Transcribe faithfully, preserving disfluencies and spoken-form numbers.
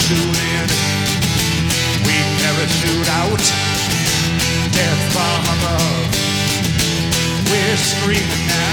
parachute in. We parachute out. Death from above. We're screaming now.